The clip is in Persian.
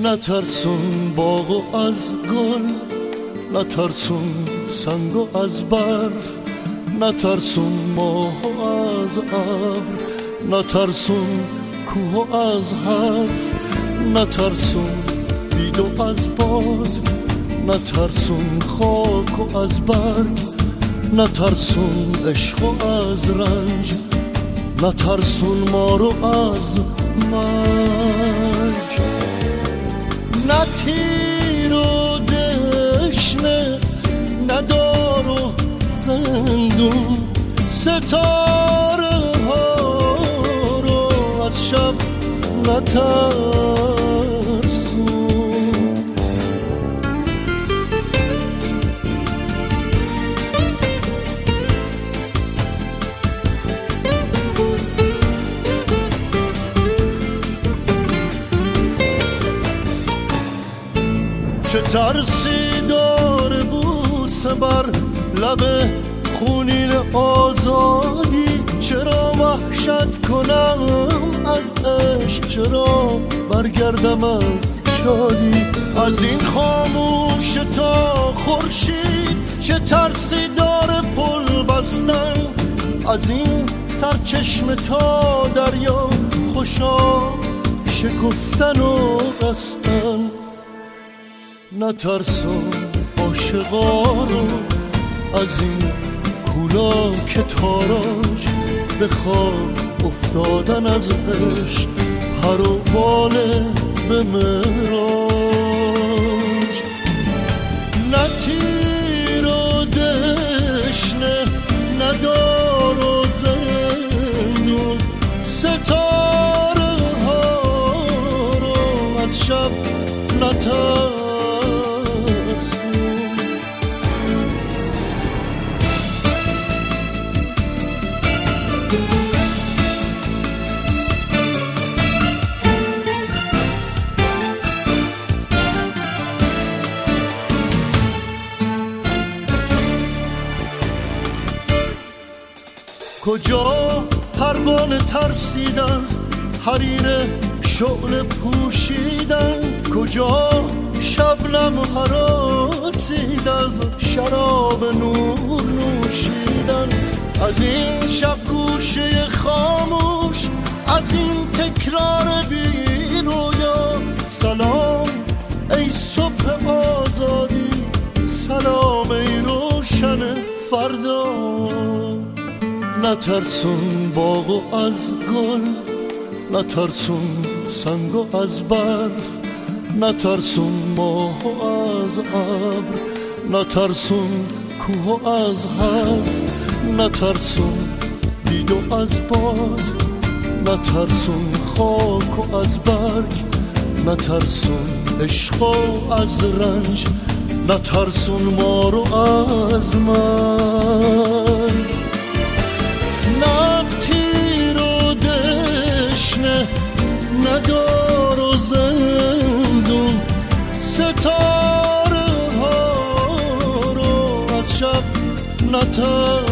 نترسون باغو از گل، نترسون سنگو از برف، نترسون ماهو از ابر، نترسون کوهو از حرف، نترسون بیدو از باد، نترسون خاکو از برگ، نترسون عشقو از رنج، نترسون مارو از مرگ. نه تیر و دشنه، نه دار و زندون، ستاره ها رو از شب نترسون. چه ترسی داره بوسه بر لب خونین آزادی، چرا وحشت کنم از عشق، چرا برگردم از شادی. از این خاموش تا خورشید چه ترسی داره پل بستن، از این سرچشمه تا دریا خوشا شکفتن و بستن. نترسون عاشقا رو از این کولا که تاراج، به خاک افتادن از عشق هر و باله به معراج. نه تیر و دشنه، نه دار و زندون، ستاره ها رو از شب نترسون. کجا پروانه ترسید از حریر شعله پوشیدن، کجا شبنم هراسید از شراب نور نوشیدن. از این شب گوشه خاموش، از این تکرار بی رویا، سلام ای صبح آزادی، سلام ای روشن فردا. نترسون باغو از گل، نترسون سنگو از برف، نترسون ماهو از ابر، نترسون کوهو از حرف، نترسون بیدو از باد، نترسون خاکو از برگ، نترسون عشقو از رنج، نترسون مارو از مرگ. نه تیر و دشنه، نه دار و زندون، ستاره ها رو از شب نترسون.